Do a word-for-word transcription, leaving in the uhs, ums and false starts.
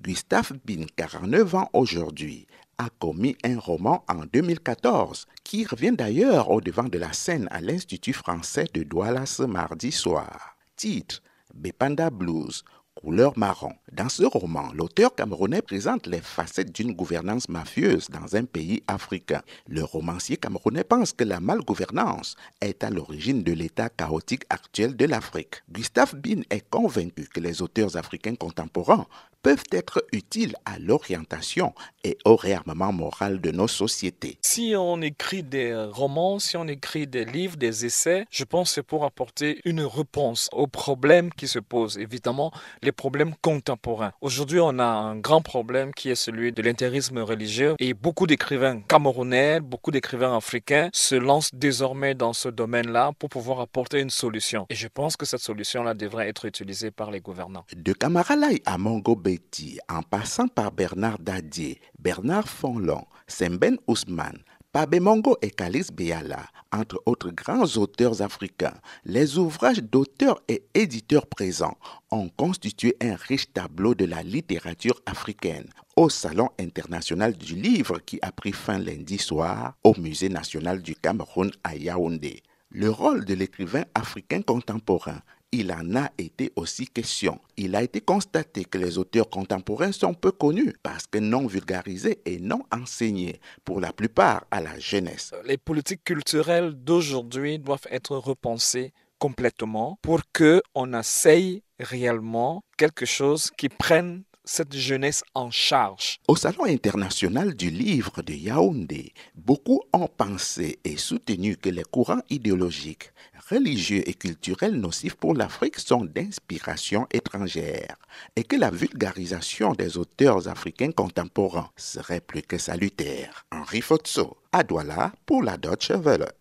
Gustave Bin, quarante-neuf ans aujourd'hui, a commis un roman en deux mille quatorze qui revient d'ailleurs au devant de la scène à l'Institut français de Douala ce mardi soir. Titre: Bepanda Blues, couleur marron. Dans ce roman, l'auteur camerounais présente les facettes d'une gouvernance mafieuse dans un pays africain. Le romancier camerounais pense que la malgouvernance est à l'origine de l'état chaotique actuel de l'Afrique. Gustave Bin est convaincu que les auteurs africains contemporains peuvent être utiles à l'orientation et au réarmement moral de nos sociétés. Si on écrit des romans, si on écrit des livres, des essais, je pense que c'est pour apporter une réponse aux problèmes qui se posent. Évidemment, les problèmes contemporains. Aujourd'hui, on a un grand problème qui est celui de l'intégrisme religieux et beaucoup d'écrivains camerounais, beaucoup d'écrivains africains se lancent désormais dans ce domaine-là pour pouvoir apporter une solution. Et je pense que cette solution-là devrait être utilisée par les gouvernants. De Kamaralai à Mongo Betty, en passant par Bernard Dadier, Bernard Fonlon, Semben Ousmane, Pabe Mongo et Kalis Béala, entre autres grands auteurs africains, les ouvrages d'auteurs et éditeurs présents ont constitué un riche tableau de la littérature africaine au Salon international du livre qui a pris fin lundi soir au Musée national du Cameroun à Yaoundé. Le rôle de l'écrivain africain contemporain, il en a été aussi question. Il a été constaté que les auteurs contemporains sont peu connus parce que non vulgarisés et non enseignés, pour la plupart à la jeunesse. Les politiques culturelles d'aujourd'hui doivent être repensées complètement pour qu'on essaye réellement quelque chose qui prenne cette jeunesse en charge. Au Salon international du livre de Yaoundé, beaucoup ont pensé et soutenu que les courants idéologiques, religieux et culturels nocifs pour l'Afrique sont d'inspiration étrangère et que la vulgarisation des auteurs africains contemporains serait plus que salutaire. Henri Fotso, à Douala pour la Deutsche Welle.